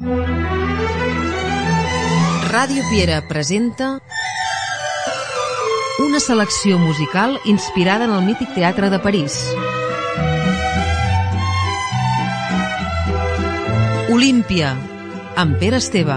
Ràdio Piera presenta una selecció musical inspirada en el mític teatre de París. Olímpia, amb Pere Esteve.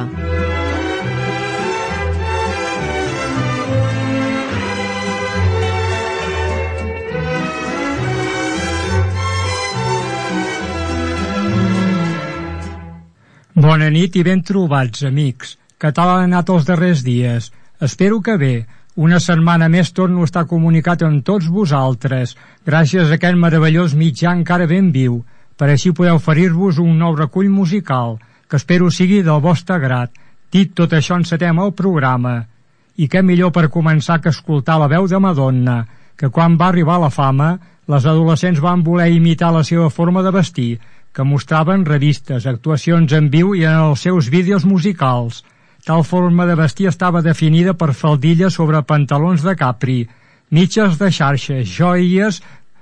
Bona nit i ben trobats, amics. Què tal han anat els darrers dies? Espero que bé. Una setmana més torno a estar comunicat amb tots vosaltres, gràcies a aquest meravellós mitjà encara ben viu. Per així poder oferir-vos un nou recull musical, que espero sigui del vostre grat. Dit tot això, encetem el programa. I què millor per començar que escoltar la veu de Madonna, que quan va arribar la fama, les adolescents van voler imitar la seva forma de vestir, que mostraven revistes, actuacions en viu i en els seus vídeos musicals. Tal forma de vestir estava definida per faldilles sobre pantalons de capri, mitges de xarxes, joies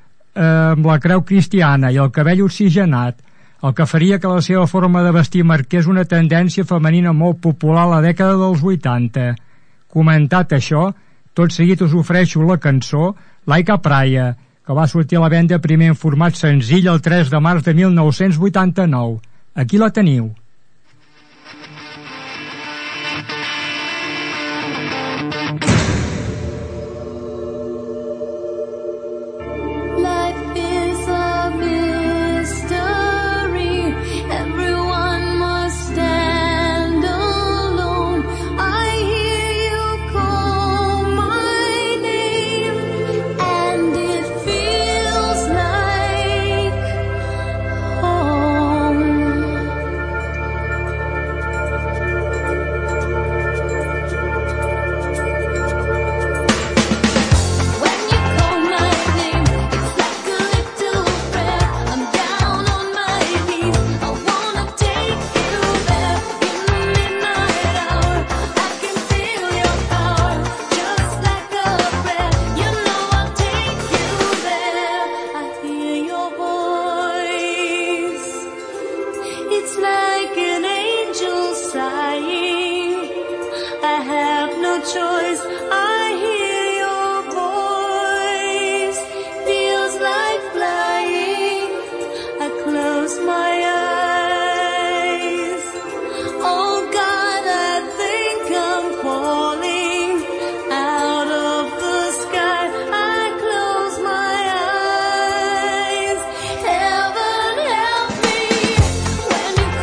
amb la creu cristiana i el cabell oxigenat, el que faria que la seva forma de vestir marqués una tendència femenina molt popular a la dècada dels 80. Comentat això, tot seguit us ofereixo la cançó Like a Praia, que va sortir a la venda primer en format senzill el 3 de març de 1989. Aquí la teniu.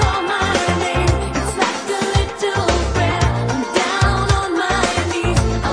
I'll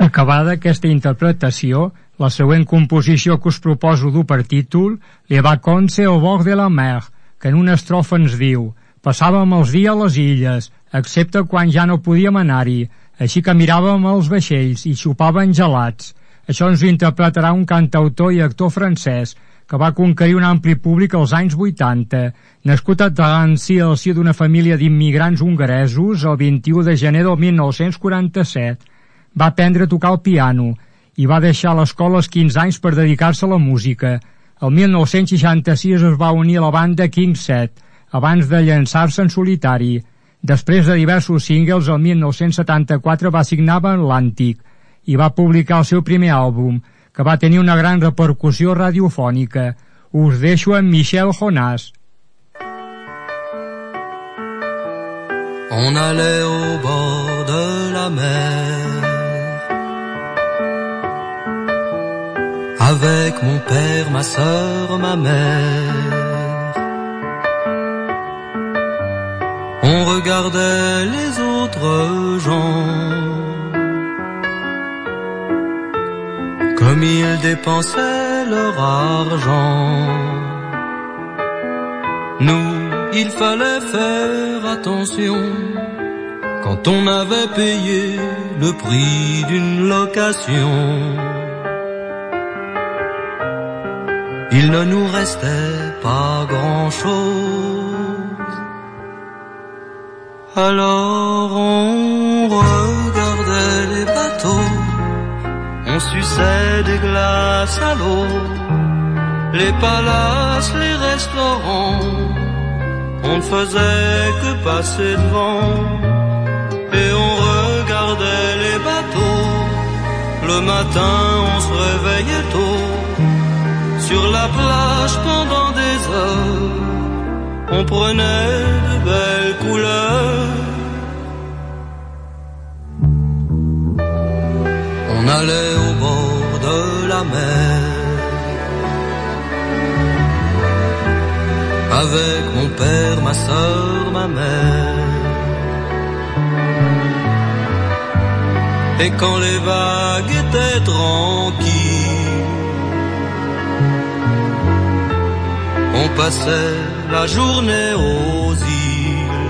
Acabada aquesta interpretació, la següent composició que us proposo dur per títol Les vacances au bord de la mer, que en una estrofa ens diu: passàvem els dies a les illes, excepte quan ja no podíem anar-hi, així que miràvem els vaixells i xupàvem gelats. Això ens ho interpretarà un cantautor i actor francès que va conquerir un ampli públic als anys 80. Nascut a Drancy al si d'una família d'immigrants hongaresos el 21 de gener del 1947. Va aprendre a tocar el piano i va deixar l'escola als 15 anys per dedicar-se a la música. El 1966 es va unir a la banda King Set, abans de llançar-se en solitari. Després de diversos singles, el 1974 va signar amb Atlantic i va publicar el seu primer àlbum, que va tenir una gran repercussió radiofònica. Us deixo amb Michel Jonas. On allait au bord de la mer avec mon père, ma sœur, ma mère. On regardait les autres gens comme ils dépensaient leur argent. Nous, il fallait faire attention quand on avait payé le prix d'une location. Il ne nous restait pas grand-chose. Alors on regardait les bateaux, on suçait des glaces à l'eau, les palaces, les restaurants, on ne faisait que passer devant. Et on regardait les bateaux, le matin on se réveillait tôt. Sur la plage pendant des heures, on prenait de belles couleurs. On allait au bord de la mer avec mon père, ma sœur, ma mère. Et quand les vagues étaient tranquilles, on passait la journée aux îles.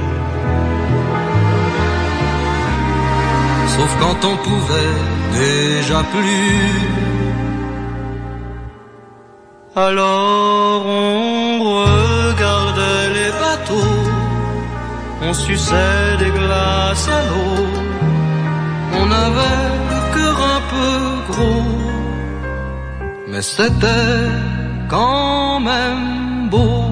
Sauf quand on pouvait déjà plus. Alors on regardait les bateaux, on suçait des glaces à l'eau. On avait le cœur un peu gros, mais c'était quand même beau.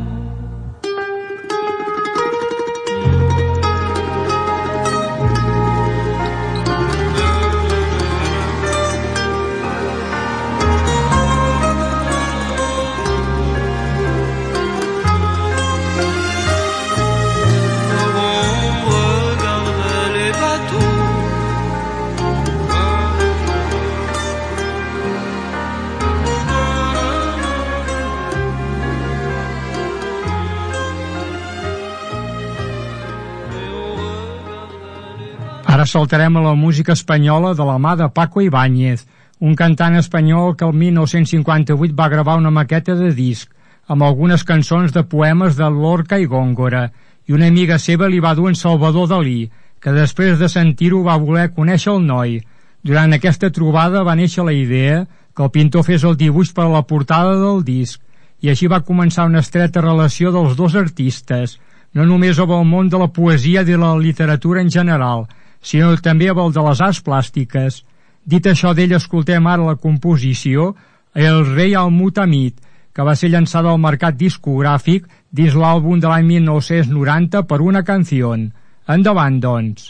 Ara saltarem a la música espanyola de la mà de Paco Ibáñez, un cantant espanyol que el 1958 va gravar una maqueta de disc amb algunes cançons de poemes de Lorca i Góngora, i una amiga seva li va dur en Salvador Dalí, que després de sentir-ho va voler conèixer el noi. Durant aquesta trobada va néixer la idea que el pintor fes el dibuix per a la portada del disc, i així va començar una estreta relació dels dos artistes, no només amb el món de la poesia i de la literatura en general, sinó també amb el de les arts plàstiques. Dit això d'ell, escoltem ara la composició El rei al Mutamid, que va ser llançada al mercat discogràfic dins l'àlbum de l'any 1990 per una canció. Endavant, doncs.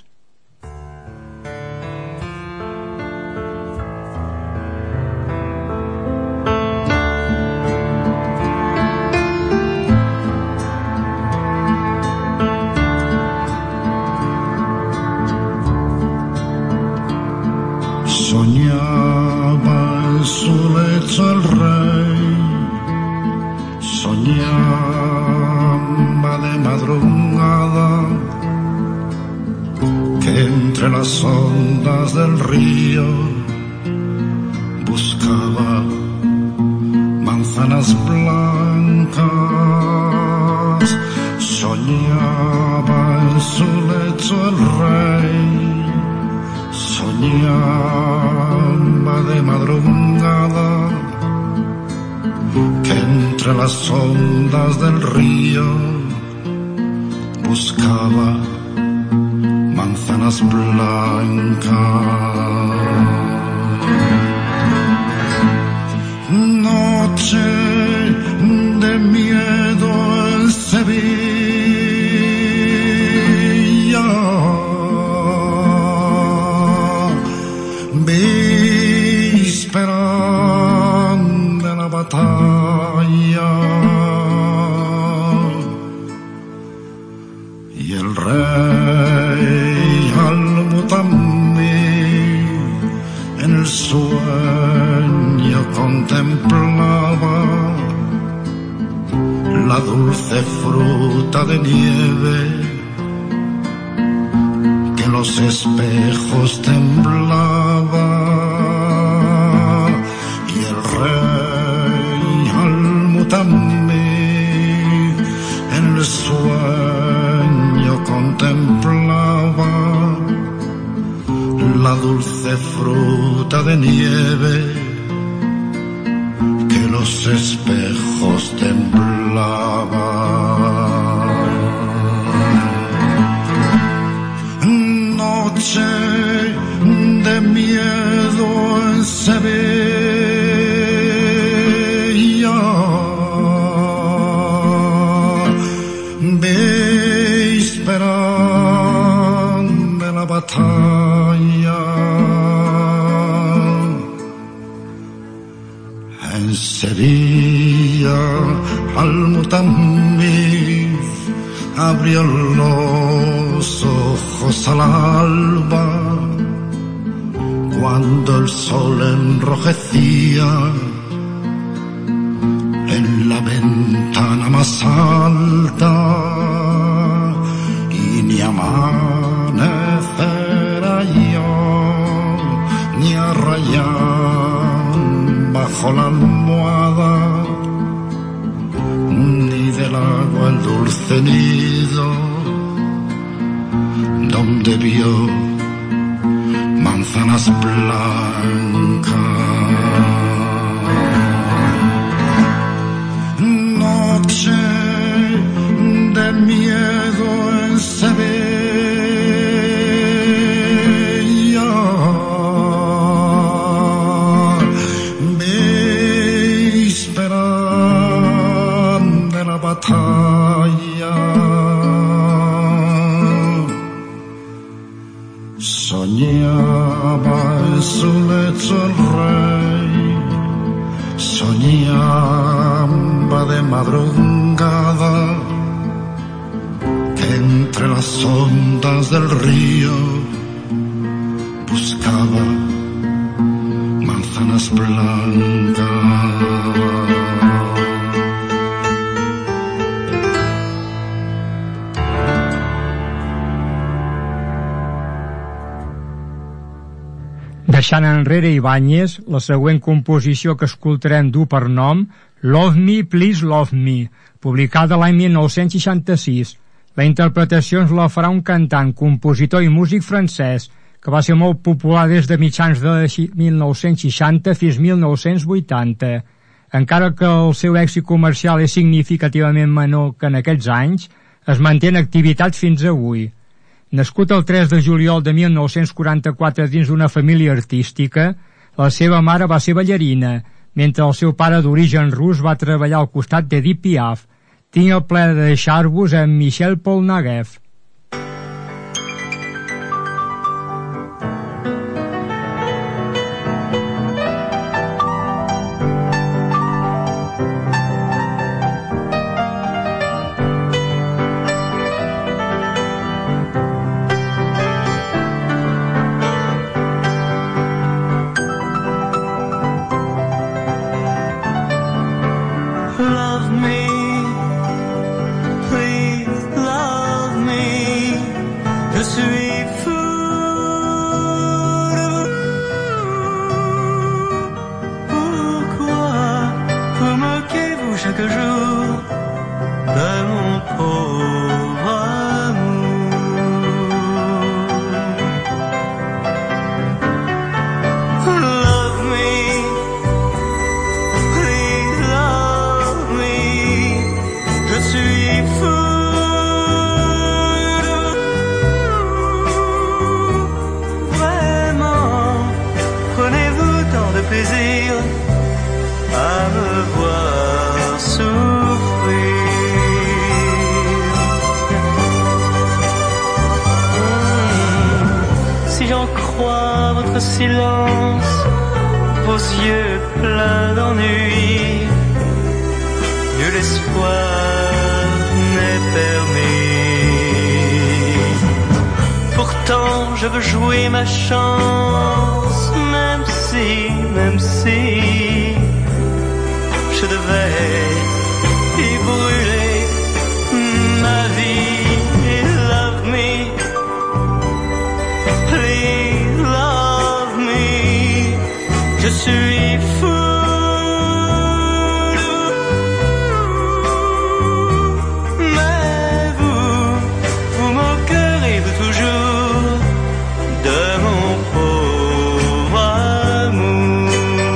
Soñaba el sol hecho el rey, soñaba de madrugada entre las ondas del río buscaba manzanas blancas, soñaba en su lecho el rey, soñaba de madrugada que entre las ondas del río buscaba manzanas blancas. Noche de miedo en Sevilla, víspera de la batalla, y el rey Al-Mutamid en el sueño contemplaba la dulce fruta de nieve que en los espejos temblaba, y el rey Al-Mutamid en el sueño contemplaba la dulce fruta de nieve que los espejos temblaban. Noche de miedo en Sevilla, víspera de la batalla, en Sevilla Al-Mutamid abrió los ojos al alba cuando el sol enrojecía en la ventana más alta, y ni amanecer halló ni a rayar bajo la almohada, ni del agua el dulce nido donde vio manzanas blancas. Noche de miedo en Sevilla, víspera de la batalla, soñaba en su lecho el rey, soñaba de madrugada que entre las ondas del río buscaba manzanas blancas. Deixant enrere Ibáñez, la següent composició que escoltarem du per nom Love Me, Please Love Me, publicada l'any 1966. La interpretació ens la farà un cantant, compositor i músic francès, que va ser molt popular des de mitjans de 1960 fins 1980. Encara que el seu èxit comercial és significativament menor que en aquests anys, es manté en activitat fins avui. Nascut el 3 de juliol de 1944 dins d'una família artística, la seva mare va ser ballarina, mentre el seu pare d'origen rus va treballar al costat d'Edith Piaf. Tinc el plaer de deixar-vos amb Michel Polnareff. Love me, please love me. j'en crois votre silence, vos yeux pleins d'ennui, nul espoir n'est permis. Pourtant je veux jouer ma chance, même si je devais y brûler ma vie. Love me, please love me, je suis fou. Mais vous moquerez-vous toujours de mon pauvre amour?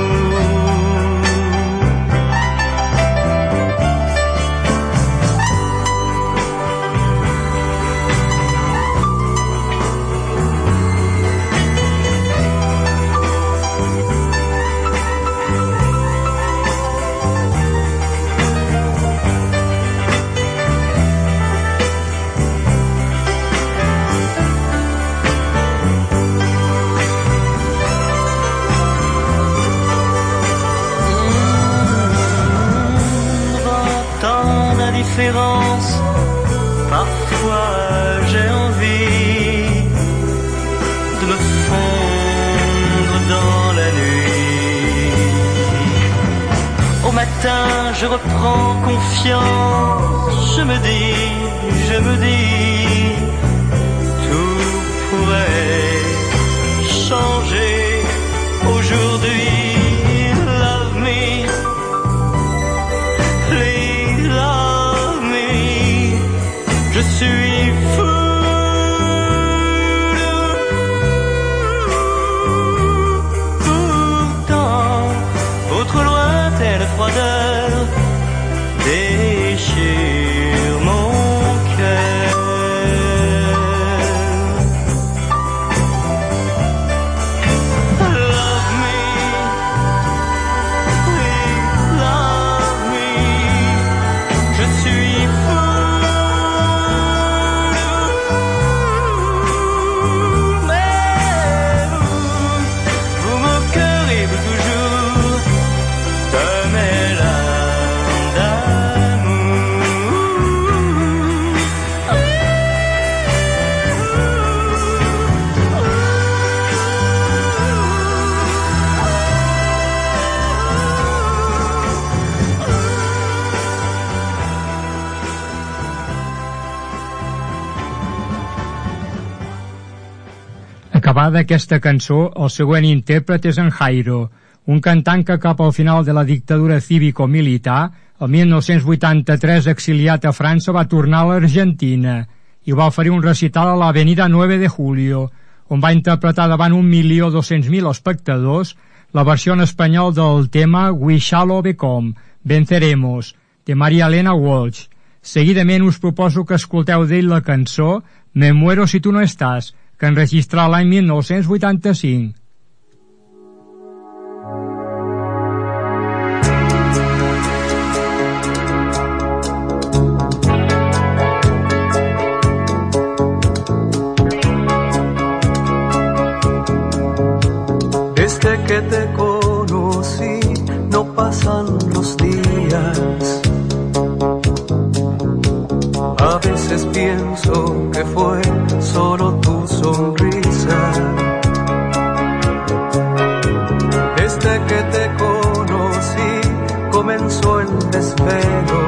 Parfois j'ai envie de me fondre dans la nuit. Au matin je reprends confiance, je me dis tout pourrait changer aujourd'hui. Love me, please love me, je suis fou. Pourtant, votre lointaine froideur déchire mon cœur. Love me, please love me, je suis fou. Acabada aquesta cançó, el següent intèrpret és en Jairo, un cantant que cap al final de la dictadura cívico-militar, el 1983 exiliat a França, va tornar a l'Argentina i va oferir un recital a l'Avenida 9 de Julio, on va interpretar davant 1.200.000 espectadors la versió en espanyol del tema We Shall Overcome, Venceremos, de Maria Elena Walsh. Seguidament us proposo que escolteu d'ell la cançó Me muero si tu no estàs, que enregistrà l'any 1985. Desde que te conocí, no pasan los días. A veces pienso que fue solo tu sonrisa. Desde que te conocí, comenzó el desvelo.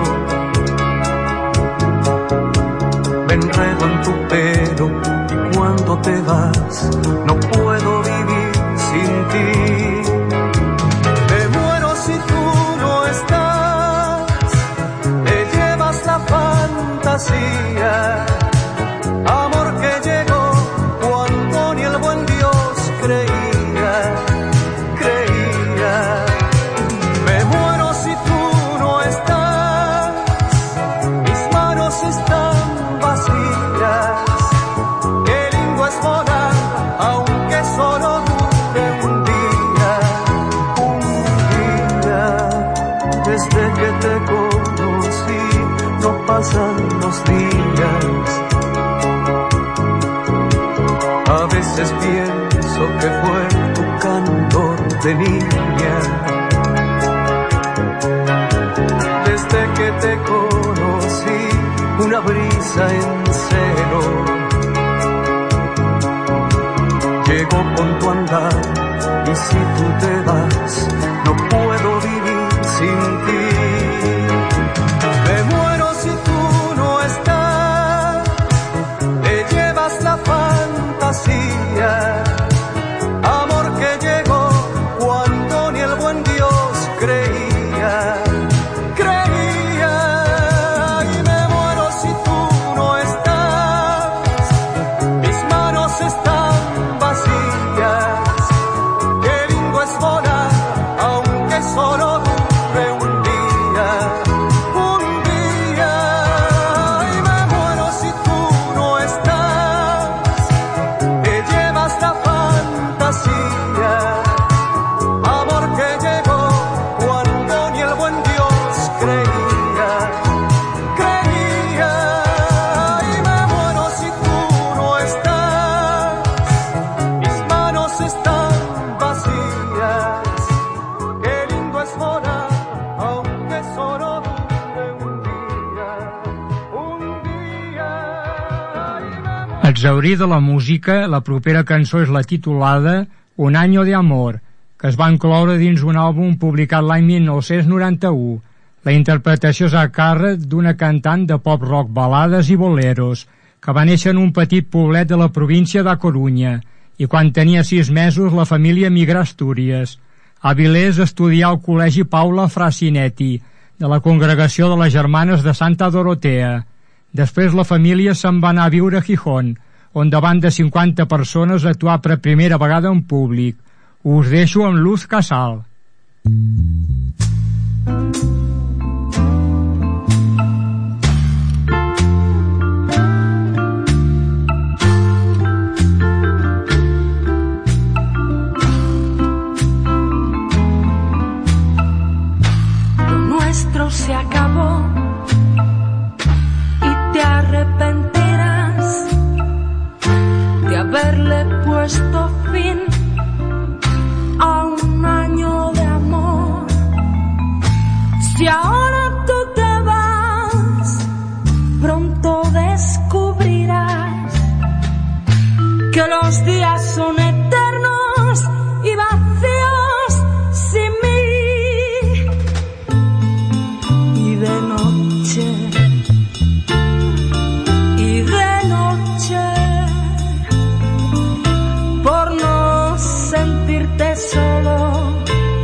Me enredo en tu pelo y cuando te vas, no puedo vivir sin ti. Me muero si tú no estás, te llevas la fantasía, amor que llegó cuando ni el buen Dios creía. Me muero si tú no estás, mis manos están vacías. Qué lindo es volar, aunque solo desde que te conocí, no pasan los días. A veces veces pienso que fue tu candor de niña. Desde que te conocí, una brisa en celo llegó con tu andar, y si tú te vas, no puedo vivir sin ti. Me muero si tú no estás, te llevas la fantasía, amor que llegó cuando ni el buen Dios creía. Y me muero si tú no estás, mis manos están vacías. Qué lindo es volar, aunque solo dure un día. Y me muero si tú no estás, te llevas la fantasía, amor que llegó cuando ni el buen Dios creía. Y me muero si tú no estás, mis manos están vacías. Qué lindo es volar, aunque solo dure un día. Y me muero. Exhaurir de la música, la propera cançó és la titulada Un año de amor, que es va incloure dins un àlbum publicat l'any 1991. La interpretació és a càrrec d'una cantant de pop-rock, balades i boleros, que va néixer en un petit poblet de la província de Corunya, i quan tenia 6 mesos la família emigrà a Astúries. A Avilés estudià al Col·legi Paula Frasinetti, de la Congregació de les Germanes de Santa Dorotea. Després la família se'n va anar a viure a Gijón, on davant de 50 persones actuà per primera vegada en públic. Us deixo amb Luz Casal. Lo nuestro se acabó y te arrepentirás de haberle puesto fin a un año de amor. Si ahora tú te vas, pronto descubrirás que los días son eternos y vacíos sin mí. Y de noche, por no sentirte solo,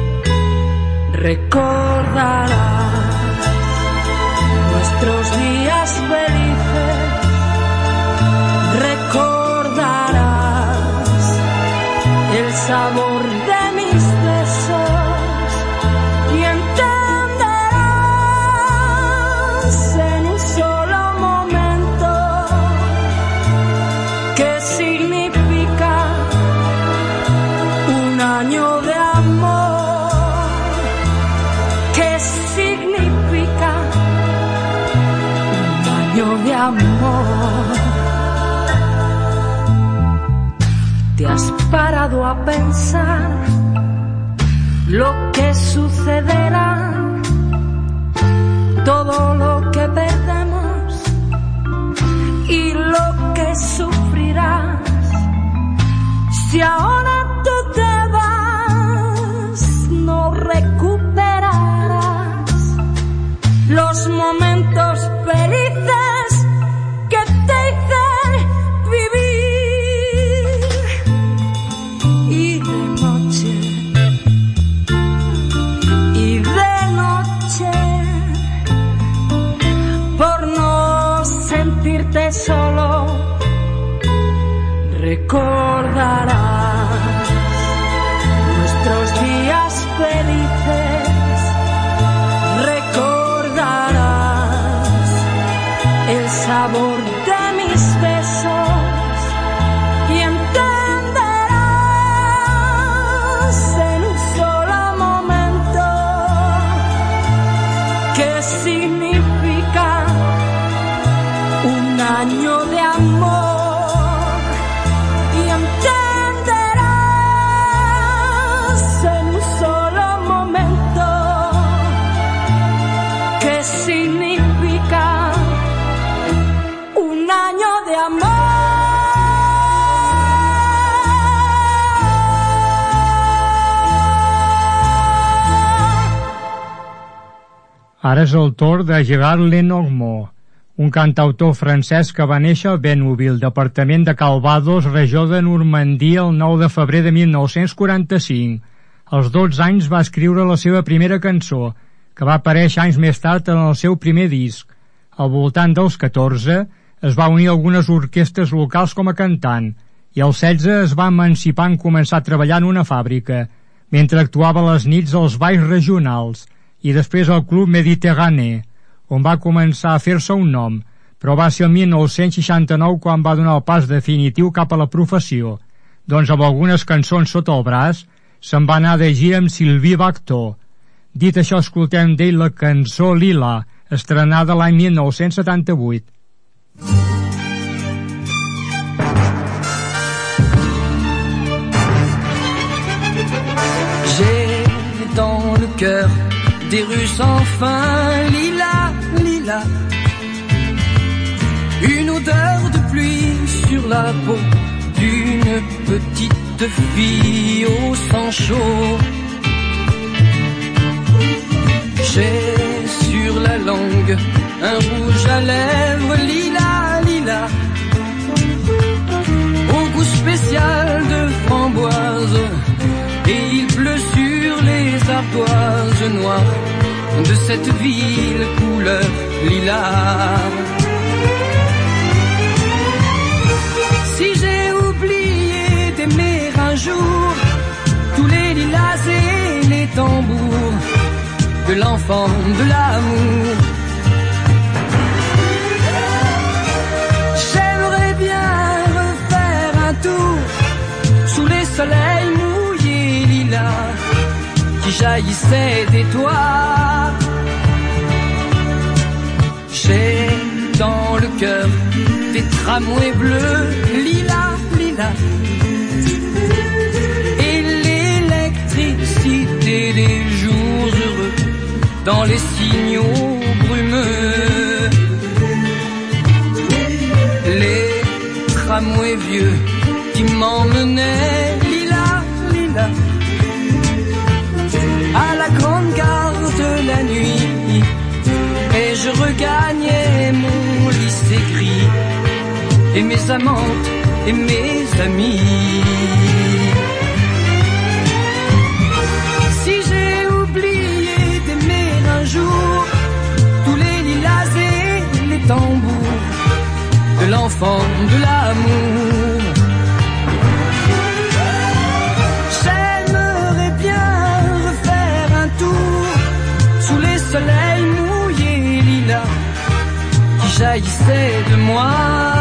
recordarás nuestros días felices, recordarás el sabor de mis besos y entenderás en un solo momento qué significa un año de amor, qué significa un año de amor. ¿Te has parado a pensar lo que sucederá? Todo lo que perdemos y lo que sufrirás. Si ahora tú te vas, no recuperarás los momentos felices que te hice vivir. Y de noche, por no sentirte solo, recordarás nuestros días felices, recordarás el sabor de mis besos y entenderás en un solo momento qué significa un año de amor y entenderás Ara és el torn de Gerard Lenormand, un cantautor francès que va néixer a Bénouville, departament de Calvados, regió de Normandia, el 9 de febrer de 1945. Als 12 anys va escriure la seva primera cançó, que va aparèixer anys més tard en el seu primer disc. Al voltant dels 14 es va unir a algunes orquestres locals com a cantant, i als 16 es va emancipar en començar a treballar en una fàbrica, mentre actuava a les nits als balls regionals, i després al Club Mediterrani, on va començar a fer-se un nom, però va ser el 1969 quan va donar el pas definitiu cap a la professió. Doncs amb algunes cançons sota el braç, se'n va anar de gira amb Sylvie Vartan. Dit això, escoltem d'ell la cançó Lila, estrenada l'any 1978. J'ai dans le cœur des rues sans fin, lilas, lilas. Une odeur de pluie sur la peau d'une petite fille au sang chaud. J'ai sur la langue un rouge à lèvres, lilas, lilas, au goût spécial de framboise. Et il pleut sur les ardoises noires de cette ville couleur lilas. Si j'ai oublié d'aimer un jour tous les lilas et les tambours de l'enfant de l'amour, j'aimerais bien refaire un tour sous les soleils mouillés lilas qui jaillissaient des toits. J'ai dans le cœur des tramways bleus, lilas, lilas, et l'électricité des jours heureux dans les signaux brumeux. Les tramways vieux qui m'emmenaient, lilas, lilas, à la grande gare de la nuit, et je regagnais mon lycée gris et mes amantes et mes amis. Si j'ai oublié d'aimer un jour tous les lilas et les tambours de l'enfant de l'amour, j'aimerais bien refaire un tour sous les soleils mouillés lilas qui jaillissaient de moi.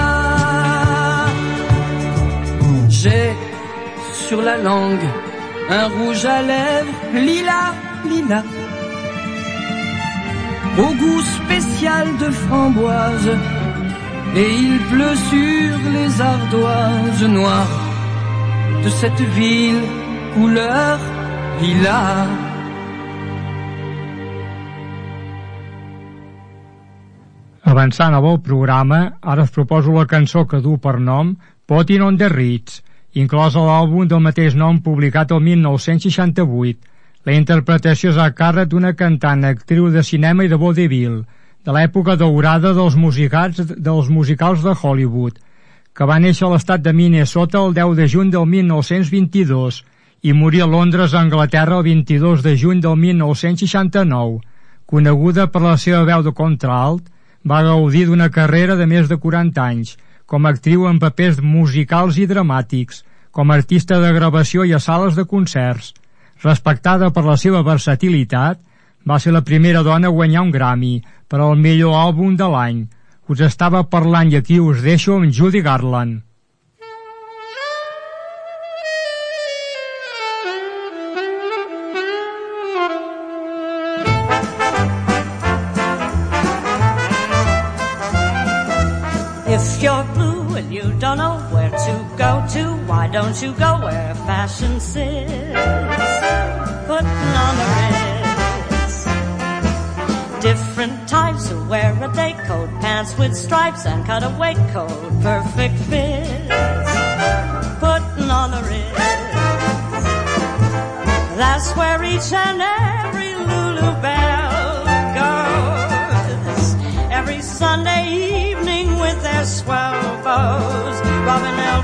J'ai sur la langue un rouge à lèvres, lilas, lilas, au goût spécial de framboise. Et il pleut sur les ardoises noires de cette ville couleur lilas. Avançant amb el programa, ara us proposo la cançó que du per nom Potting on the Ritz, inclosa a l'àlbum del mateix nom publicat el 1968. La interpretació és a càrrec d'una cantant, actriu de cinema i de vodevil, de l'època daurada dels musicals de Hollywood, que va néixer a l'estat de Minnesota el 10 de juny del 1922 i morir a Londres, Anglaterra, el 22 de juny del 1969. Coneguda per la seva veu de contralt, va gaudir d'una carrera de més de 40 anys, com a actriu en papers musicals i dramàtics, com a artista de gravació i a sales de concerts. Respectada per la seva versatilitat, va ser la primera dona a guanyar un Grammy per al millor àlbum de l'any. Us estava parlant i aquí us deixo amb Judy Garland. If you're blue and you don't know where to go to, why don't you go where fashion sits, putting on the ritz. Different types who wear a day coat, pants with stripes and cutaway coat, perfect fits, putting on the ritz. That's where each and every Lulu Bell girl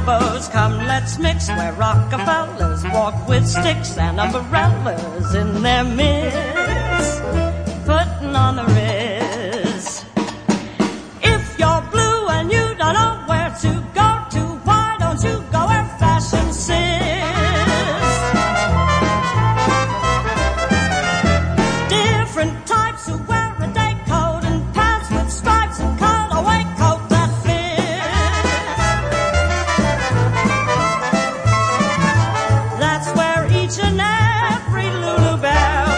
elbows, come let's mix, where Rockefellers walk with sticks and umbrellas in their midst, putting on the Ritz. If you're blue and you don't know where to go to, why don't you go where fashion sits? Different types who wear a day coat and pants with stripes and cutaway coat that fits. That's where each and every Lulu Belle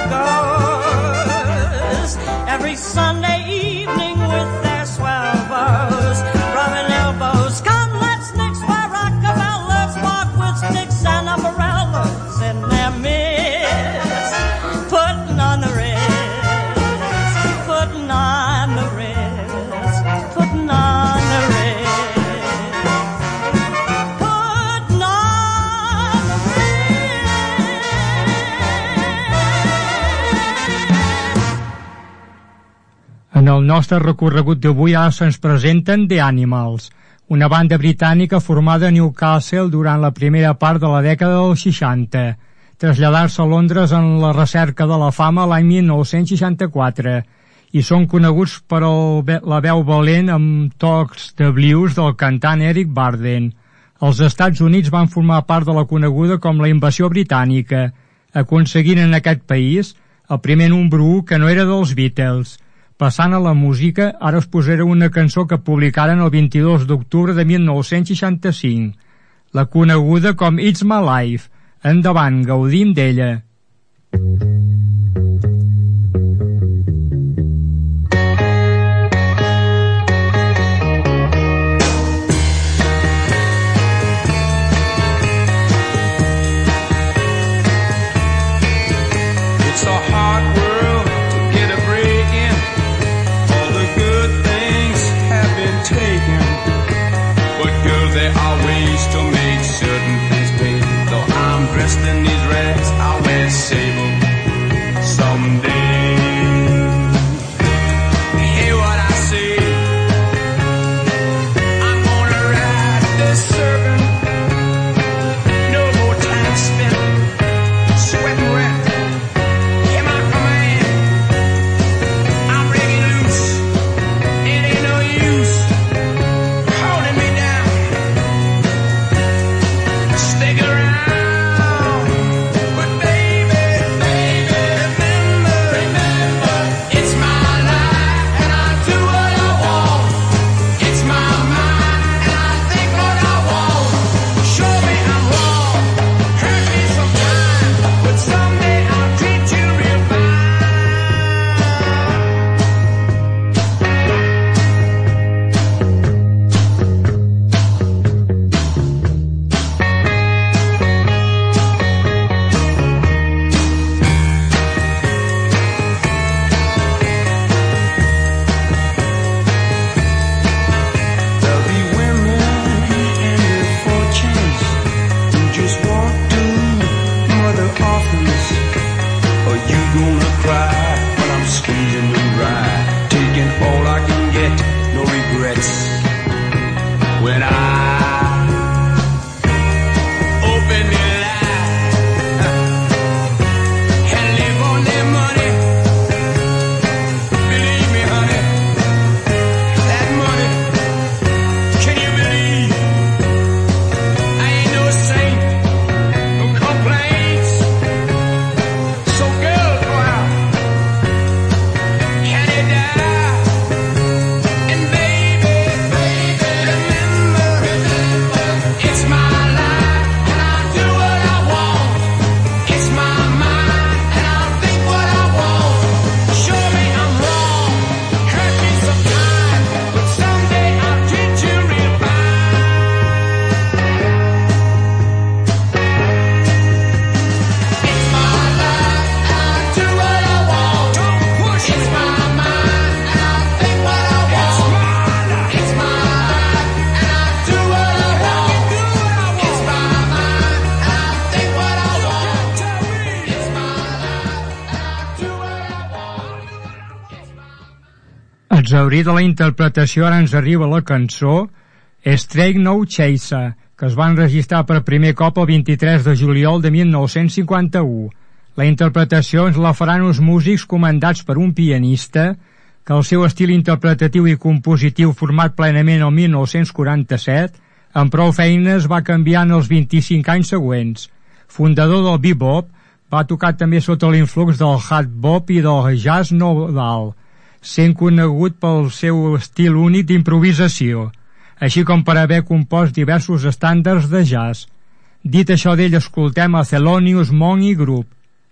goes every Sunday evening with their swell bows, rubbing elbows. Come, let's mix, where Rockefellers walk with sticks and umbrellas in their midst, putting on the Ritz, putting on the Ritz, putting on the Ritz, putting on the Ritz. En el nostre recorregut d'avui ara se'ns presenten The Animals, una banda britànica formada a Newcastle durant la primera part de la dècada dels 60, traslladar-se a Londres en la recerca de la fama l'any 1964, i són coneguts per la veu valent amb tocs de blues del cantant Eric Burdon. Els Estats Units van formar part de la coneguda com la invasió britànica, aconseguint en aquest país el primer número 1 que no era dels Beatles. Passant a la música, ara us posaré una cançó que publicaren el 22 d'octubre de 1965, la coneguda com It's My Life. Endavant, gaudim d'ella. It's a hard world to get a break in. All the good things have been taken. But girl, there are ways to make certain things pay. Though I'm dressed in these rags, I'll wear sable someday. Hear what I say. I'm gonna ride this serpent. No more time spent sweating wet. Hear my command. I'm breaking loose. It ain't no use holding me down. Stick around. But baby, remember, it's my life and I do what I want. It's my mind and I think what I want. Show me I'm wrong, hurt me sometime, but someday I'll treat you real fine. There'll be women and their fortunes who just want to mother orphans. Are you gonna cry when I'm squeezing them dry? Taking all I can get, no regrets. When I open your eyes and live on their money, believe me, honey, that money, can you believe? I ain't no saint, no complaints. So girl, go out, can you die? And baby, remember, it's my life and I do what I want. It's my mind and I'll think what I want. Show me I'm wrong, hurt me sometime, but someday I'll treat you real fine. It's my life and I'll do what I want. Don't push me. It's my mind and I'll think what I want. It's my life and I'll do what I want. It's my mind and I'll think what I want. It's my life and I'll do what I want. Exhaurit de la interpretació, ara ens arriba la cançó Straight No Chaser, que es van registrar per primer cop el 23 de juliol de 1951. La interpretació ens la faran uns músics comandats per un pianista que el seu estil interpretatiu i compositiu format plenament el 1947, amb prou feines va canviar en els 25 anys següents. Fundador del bebop, va tocar també sota l'influx del hard bop i del jazz nodal, sent conegut pel seu estil únic d'improvisació, així com per haver compost diversos estàndards de jazz. Dit això d'ell, escoltem a Thelonious Monk i Group.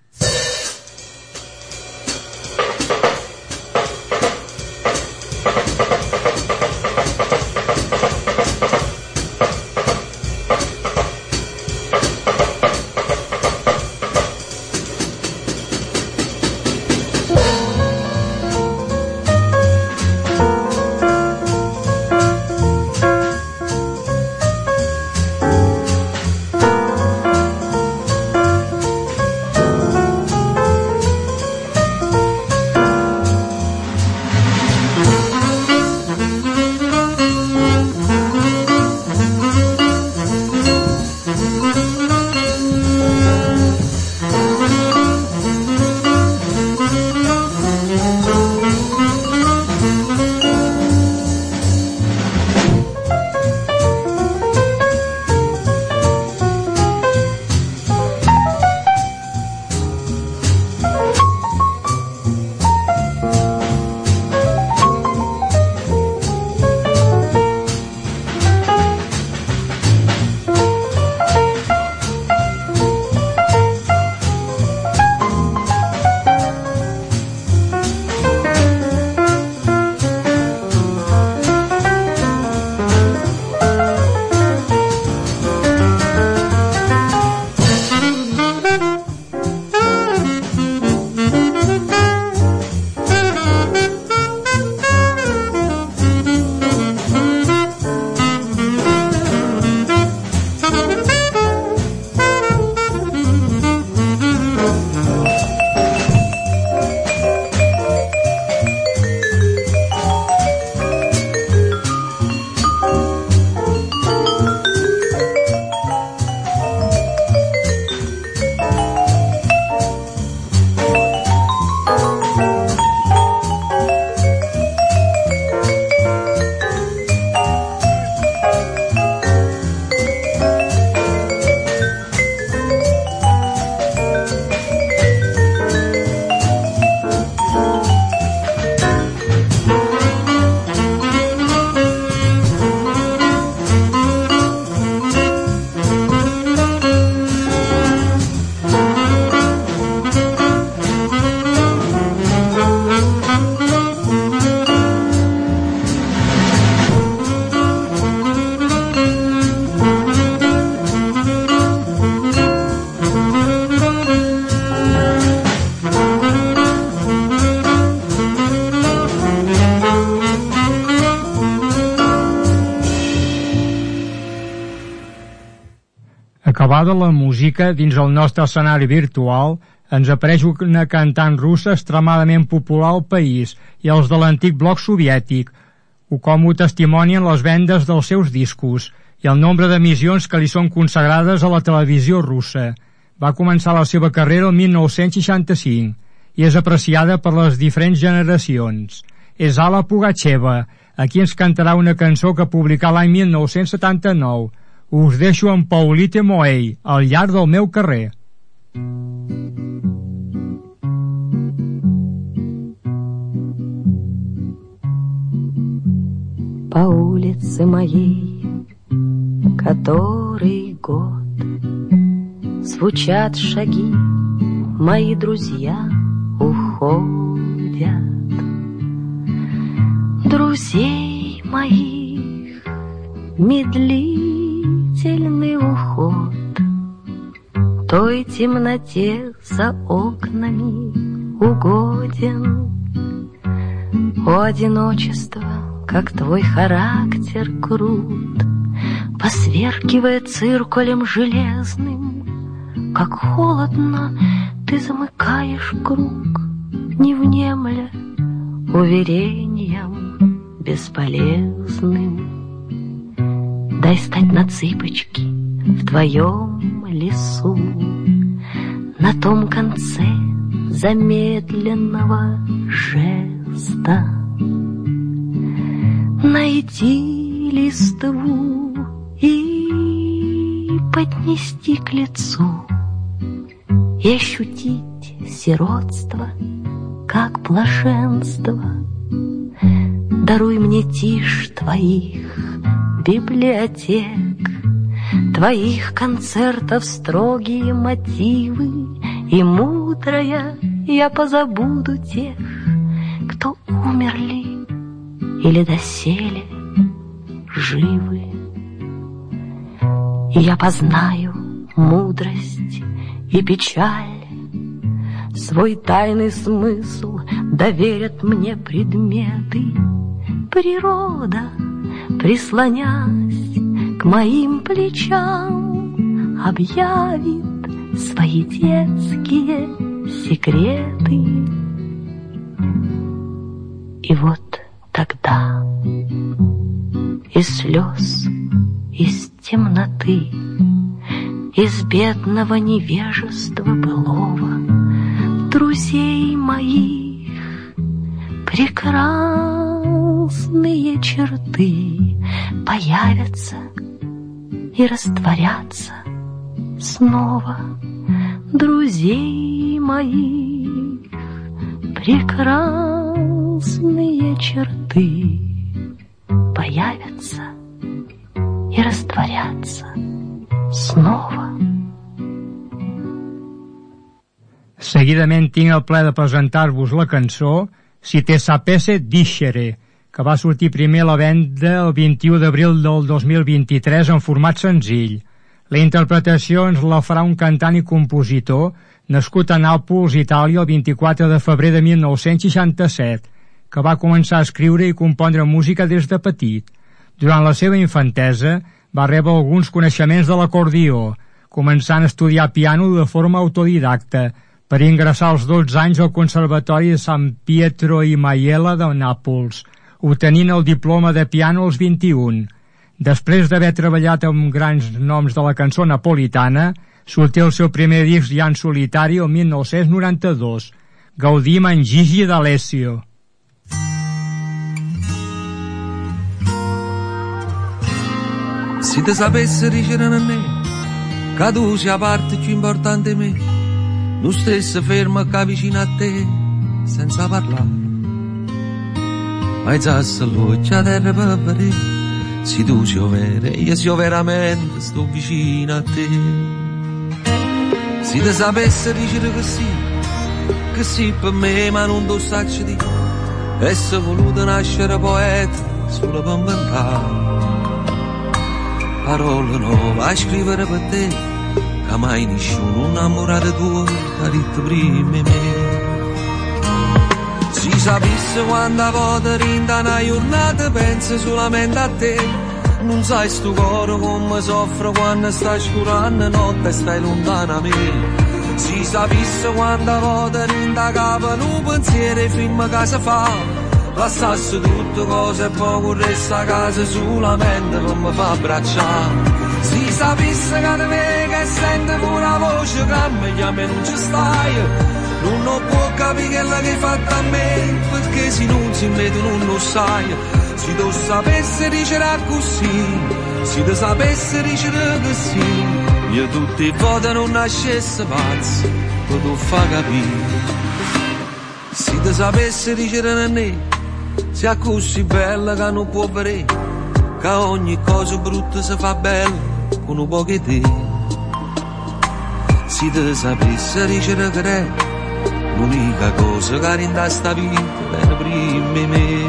Acabada la música, dins el nostre escenari virtual, ens apareix una cantant russa extremadament popular al país i els de l'antic bloc soviètic, com ho testimonien les vendes dels seus discos i el nombre d'emissions que li són consagrades a la televisió russa. Va començar la seva carrera el 1965 i és apreciada per les diferents generacions. És Alla Pugacheva, aquí ens cantarà una cançó que publicà l'any 1979. Us deixo amb Paulite Moey, al llarg del meu carrer. По улице моей, который год, звучат шаги, мои друзья уходят. Друзей моих медлительный уход той темноте за окнами угоден. О, одиночество, как твой характер крут, посверкивая циркулем железным, как холодно ты замыкаешь круг, не внемля уверением бесполезным. Дай стать на цыпочки в твоем лесу, на том конце замедленного жеста. Найти листву и поднести к лицу, и ощутить сиротство, как блаженство. Даруй мне тишь твоих библиотек, твоих концертов строгие мотивы, и мудрая я позабуду тех, кто умерли или доселе живы. И я познаю мудрость и печаль, свой тайный смысл доверят мне предметы. Природа, прислонясь к моим плечам, объявит свои детские секреты. И вот тогда из слез, из темноты, из бедного невежества былого, друзей моих прекрасные черты появятся и растворятся снова. Друзей моих прекрасные черты появятся и rastvarятся снова. Seguidament tinc el plaer de presentar-vos la cançó Si te sapesse dicere, que va sortir primer a la venda el 21 d'abril del 2023 en format senzill. La interpretació ens la farà un cantant i compositor nascut a Nàpols, Itàlia, el 24 de febrer de 1967, que va començar a escriure i compondre música des de petit. Durant la seva infantesa va rebre alguns coneixements de l'acordió, començant a estudiar piano de forma autodidacta, per ingressar als 12 anys al Conservatori de San Pietro i Maiella de Nàpols, obtenint el diploma de piano als 21. Després d'haver treballat amb grans noms de la cançó napolitana, sortí el seu primer disc ja en solitari el 1992, Gaudim en Gigi d'Alessio. Si te sapesse dicere a me che tu sia parte più importante di me, non stesse fermo qua vicino a te senza parlare, ma alzasse l'occhio a terra per vedere se tu sia vero e io sia veramente sto vicino a te. Si te sapesse dicere che sì per me ma non lo saccio di essere voluto nascere poeta solo per inventare parole nuove a scrivere per te, che mai nessuno innamorato tuo ha detto prima me. Si sapesse quanta volta rinda una giornata penso solamente a te, non sai sto cuore come soffre quando stai scurando notte e stai lontana a me. Si sapesse quanta volta rinda capo un pensiero e film che si fa, lasciasse tutte cose e poi corresse a casa solamente per mi fa abbracciare. Si sapesse che da me che sente pure la voce che a me non ci stai, non può capire che l'hai fatta a me, perché se non si vede non lo sai. Si tu sapesse dicere così, si tu sapesse dicere che sì, io tutte le volte non nascesse pazzo, per tu fa capire. Si tu sapesse dicere a me, sia così bella che non può vedere, che ogni cosa brutta si fa bella con un po' di te. Si te sapesse dicere che è l'unica cosa che rinda sta vita bene prima di me.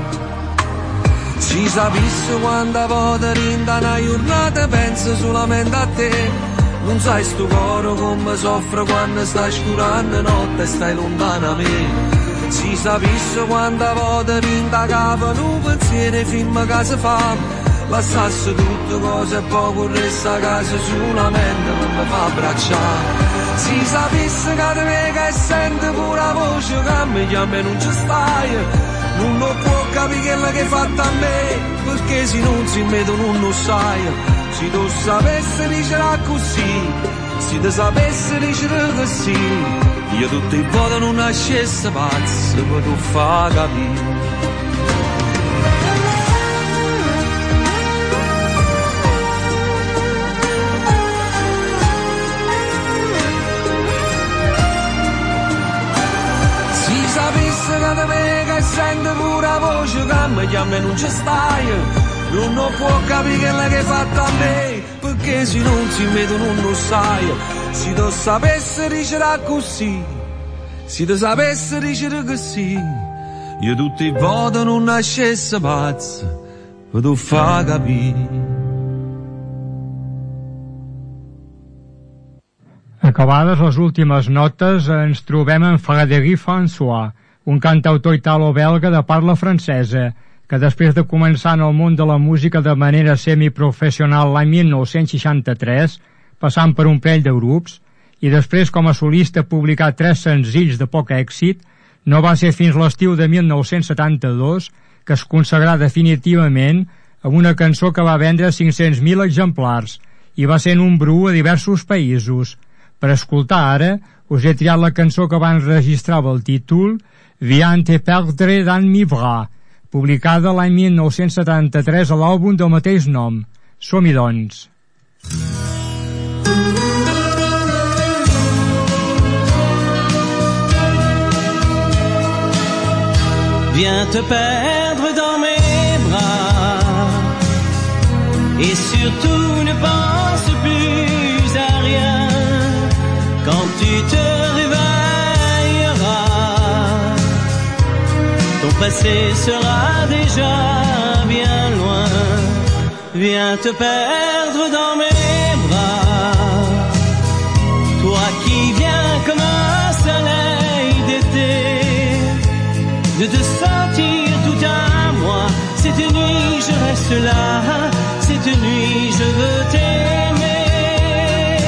Si sapesse quanta volta rinda una giornata penso solamente a te, non sai sto cuore come soffre quando stai scurando notte e stai lontana a me. Si sapesse quanta volta rinda capo un pensiero e film che si fa, lasciasse tutte cose e poi corresse a casa solamente per mi fa abbracciare. Si sapesse che da me che sente pure la voce che a me non ci stai, non lo può capire quello che hai fatto a me, perché se non si mette non lo sai, se tu sapessi dicere così, se tu sapessi dicere così, io tutte le volte non nascesse pazzo per tu fa capire. Che da me che sente pure la voce che mi chiama e non ci stai, non lo può capire quello che hai fatto a me, perché se non si mette non lo sai, se tu sapessi dicere così, se tu sapessi dicere così, io tutte le volte non nascesse pazzo per tu fa capire. Acabades les últimes notes, ens trobem en Frédéric François, un cantautor italo-belga de parla francesa, que després de començar en el món de la música de manera semiprofessional l'any 1963, passant per un parell de grups, i després com a solista publicar 3 senzills de poc èxit, no va ser fins l'estiu de 1972 que es consagrà definitivament amb una cançó que va vendre 500.000 exemplars i va ser número 1 a diversos països. Per escoltar ara, us he triat la cançó que va enregistrar amb el títol Viens te perdre dans mes bras, publicada l'any 1973 a l'àlbum del mateix nom. Som-hi, doncs. Viens te perdre dans mes bras et surtout ne pense plus à rien quand tu te réveilleras. Ton passé sera déjà bien loin. Viens te perdre dans mes bras, toi qui viens comme un soleil d'été, de te sentir tout à moi. Cette nuit je reste là, cette nuit je veux t'aimer.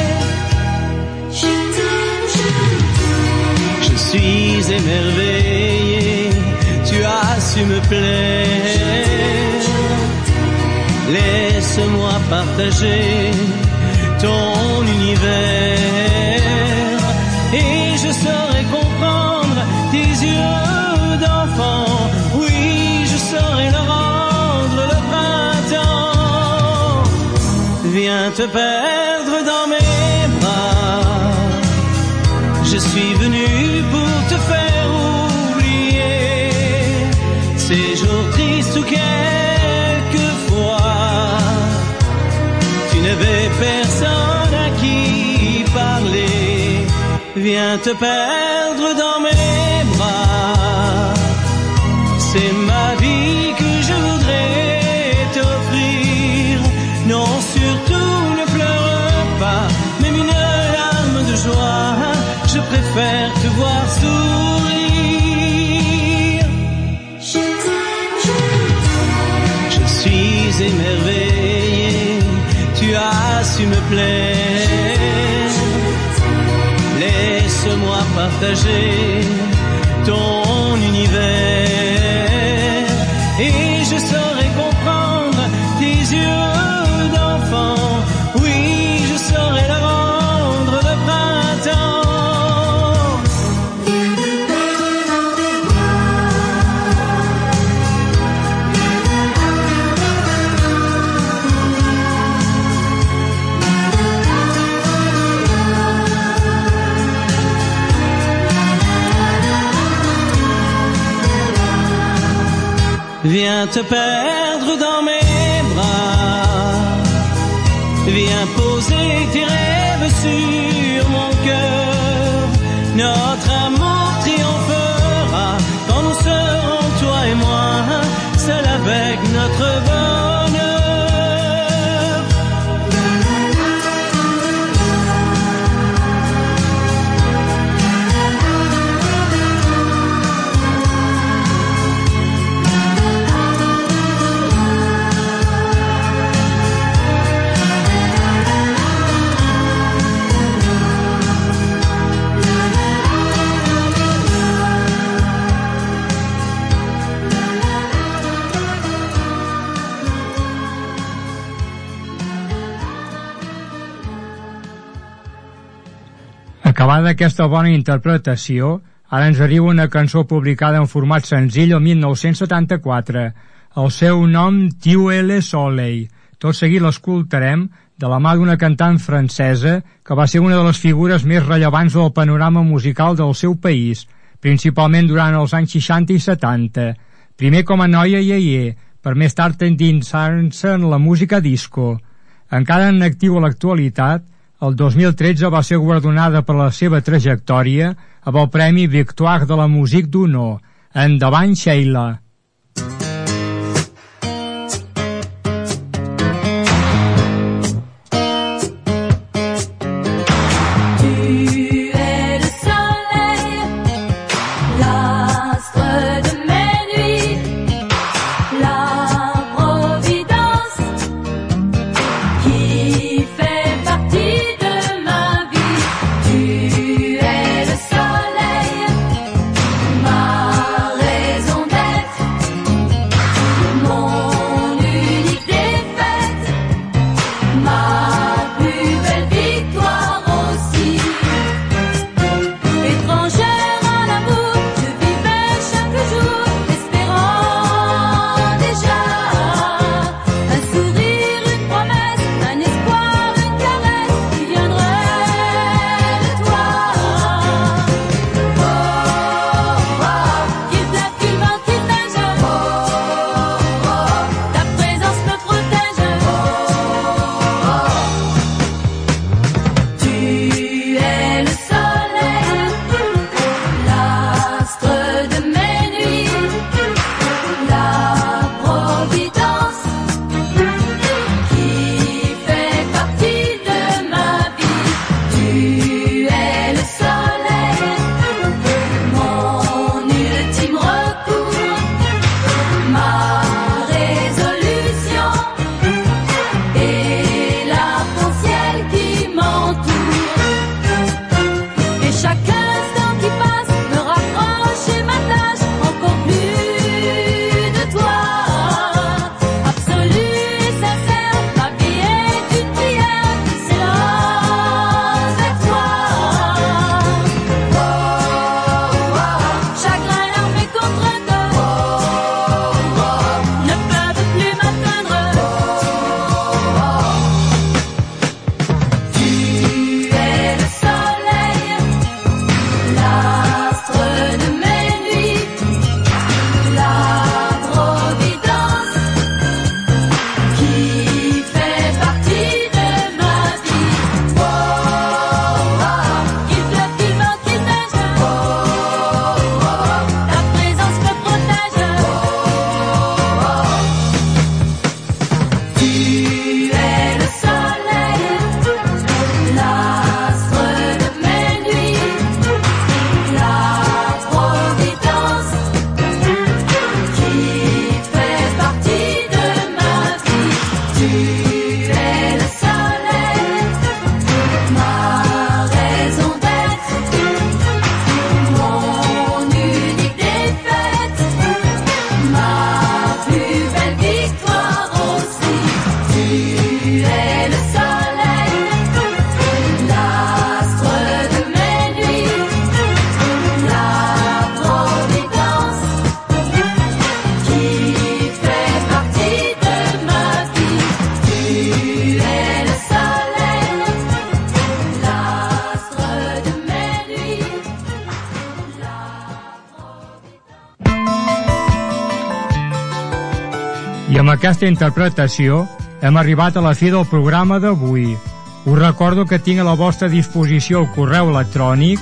Je suis émerveillé, tu as su me plaire. Laisse-moi partager ton univers et je saurai comprendre tes yeux d'enfant. Oui, je saurai leur rendre le printemps. Viens te perdre dans mes bras. Je suis venu pour te faire oublier ces jours tristes où quelquefois tu n'avais personne à qui parler. Viens te perdre dans mes bras. C'est ma vie que je voudrais t'offrir. Non, surtout ne pleure pas, même une larme de joie. Je préfère te voir sourire. Je suis émerveillé, tu as su me plaire. Laisse-moi partager ton univers et je saurai comprendre tes yeux d'enfant. Oui, je saurai leur rendre le printemps. Viens te perdre dans mes bras. Viens poser tes rêves sur mon cœur. Notre amour triomphera quand nous serons, toi et moi, seuls avec notre bonheur. Acabada aquesta bona interpretació, ara ens arriba una cançó publicada en format senzill el 1974. El seu nom, Tiu Le Soleil. Tot seguit l'escoltarem de la mà d'una cantant francesa que va ser una de les figures més rellevants del panorama musical del seu país, principalment durant els anys 60 i 70. Primer com a noia iaier, per més tard endinsar-se en la música disco. Encara en actiu a l'actualitat, el 2013 va ser guardonada per la seva trajectòria amb el Premi Victoire de la Musique d'Honor. Endavant, Sheila! I amb aquesta interpretació hem arribat a la fi del programa d'avui. Us recordo que tinc a la vostra disposició el correu electrònic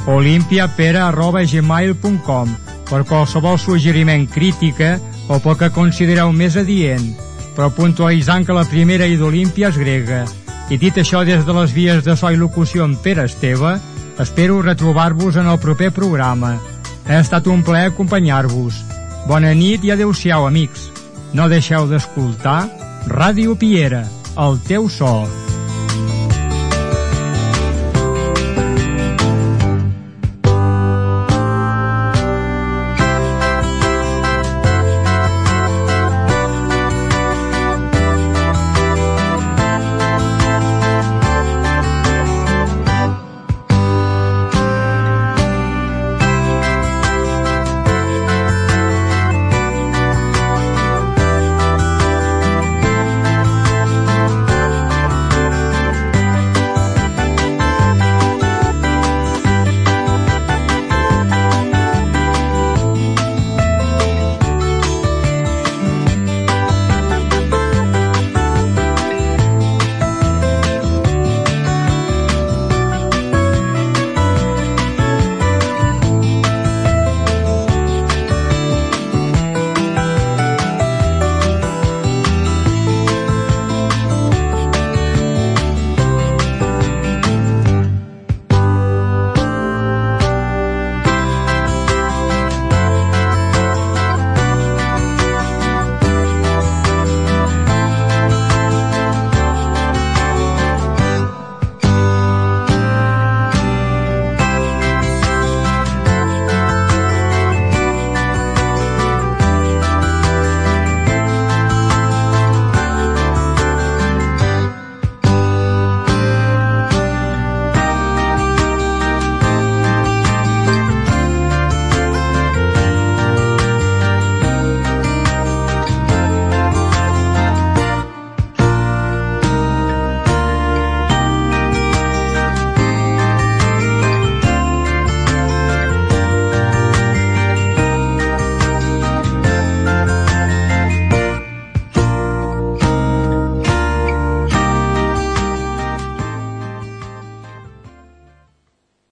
olimpiapera@gmail.com per qualsevol suggeriment, crítica o pel que considereu més adient, però puntualitzant que la primera I d'Olímpia és grega. I dit això, des de les vies de so i locució en Pere Esteve, espero retrobar-vos en el proper programa. Ha estat un plaer acompanyar-vos. Bona nit i adeu-siau, amics. No deixeu d'escoltar Ràdio Piera, el teu so.